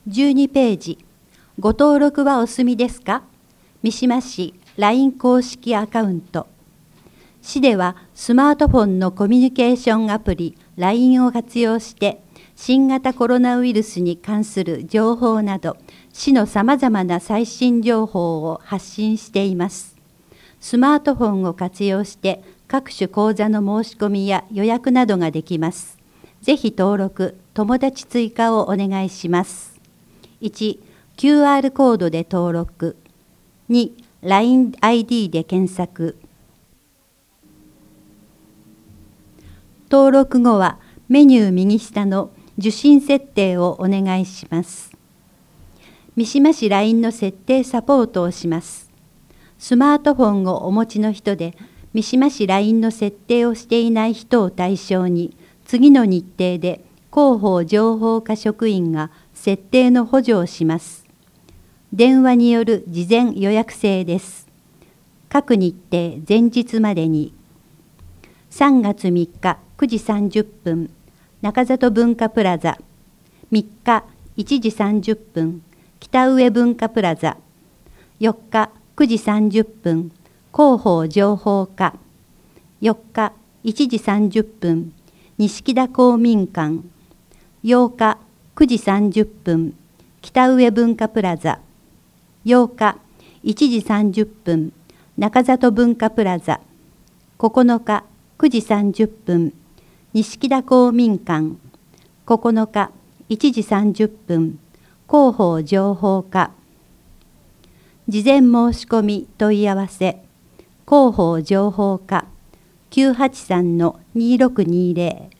12ページ。ご登録はお済みですか？三島市 LINE 公式アカウント。市ではスマートフォンのコミュニケーションアプリ LINE を活用して新型コロナウイルスに関する情報など市のさまざまな最新情報を発信しています。スマートフォンを活用して各種講座の申し込みや予約などができます。ぜひ登録、友達追加をお願いします。1、QR コードで登録。2、LINE ID で検索。登録後はメニュー右下の受信設定をお願いします。三島市 LINE の設定サポートをします。スマートフォンをお持ちの人で三島市 LINE の設定をしていない人を対象に次の日程で広報情報課職員が設定の補助をします。電話による事前予約制です。各日程前日までに。3月3日9時30分、中里文化プラザ。3日1時30分、北上文化プラザ。4日9時30分、広報情報課。4日1時30分、錦田公民館。8日9時30分、北上文化プラザ。8日1時30分、中里文化プラザ。9日9時30分、錦田公民館。9日1時30分、広報情報課。事前申し込み問い合わせ、広報情報課 983-2620